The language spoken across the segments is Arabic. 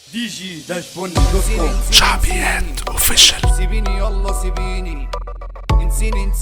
دي جي داش بوني دوت كوم شعبيات اوفيشال. سيبيني يلا سيبيني انسيني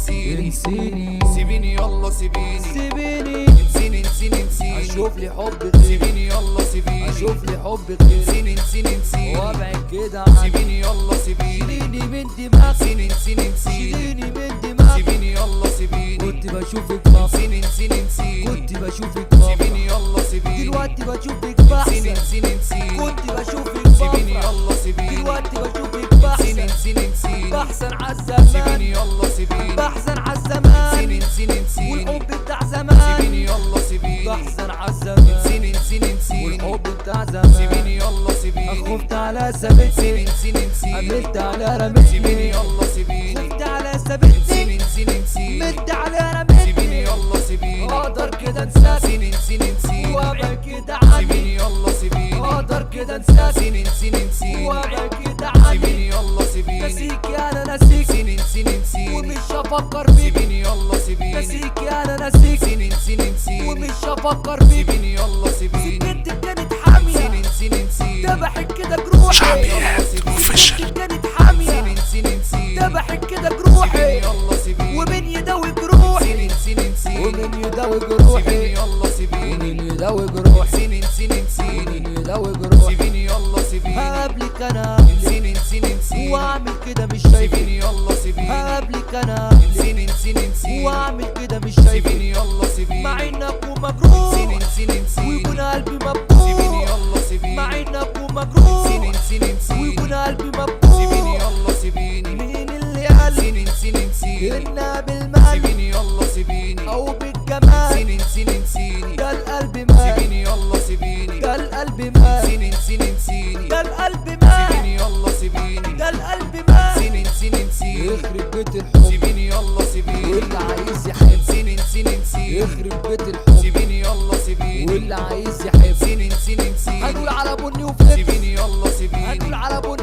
سيبيني يلا سيبيني انسيني اشوف لي حب غير، سيبيني يلا سيبيني اشوف لي حب غير، انسيني وابعد كده عني. سيبيني يلا سيبيني شيليني من دماغي، انسيني شيليني من دماغي. سيبيني يلا سيبيني كنت بشوفك بابا، انسيني كنت بشوفك بابا، سيبيني يلا سيبيني دلوقتي بشوفك بحسن. انسيني كنت بشوفك سيبيني بابا، يلا سيبيني دلوقتي بشوفك بحسن. انسيني بحسن عالزمان، سيبيني يلا سيبيني بحسن عالزمان، انسيني والحب بتاع زمان. سيبيني يلا سيبيني بحسن عالزمان، انسيني والحب بتاع زمان. سيبيني يلا سيبيني خفت على سابتني، انسيني عملت على سيبيني رمتني. يلا سيبيني خفت على سابتني، انسيني مد على سيبيني رمتني. يلا سيبيني اقدر كده انساك انسيني وابعد كده عني. سيبيني يلا سيبيني اقدر كده انساك انسيني وابعد كده عني. سيبيني يلا سيبيني نسيك انا نسيك، انسيني ومش هفكر فيك. سيبيني يلا سيبيني نسيك انا نسيك، انسيني ومش هفكر فيك. سيبيني يلا سيبيني بنت كانت حامية، انسيني ذبحت كده جروحي. شعبيات اوفيشال. بنت كانت حامية، ذبحت كده جروحي. يلا سيبيني ومن يداوي جروحي، انسيني ومن يداوي جروحي، يلا سيبيني ومن يداوي جروحي، انسيني ومن يداوي جروحي. سيبيني يلا سيبيني هقابلك انا قبلك، انسيني واعمل كده مش شايفك. سيبيني يلا سيبيني هقابلك انا قبلك، انسيني واعمل كده مش شايفك. سيبيني يلا سيبيني مع انك ومجروح، ويكون قلبي سيبيني مبكوح. يلا سيبيني مع انك ومجروح، ويكون قلبي سيبيني مبكوح. يلا سيبيني مين اللي قال انها بالمال سيبيني يلا سيبيني او بالجمال؟ ده القلب مال، سيبيني يلا سيبيني ده القلب مال، ده القلب مال، سيبيني يلا سيبيني ده القلب مال. يخرب بيت الحب سيبيني يلا سيبيني واللي عايز يحب، يخرب بيت الحب سيبيني يلا سيبيني واللي عايز يحب. هنقول على بني وفليبس، سيبيني يلا سيبيني هنقول على بني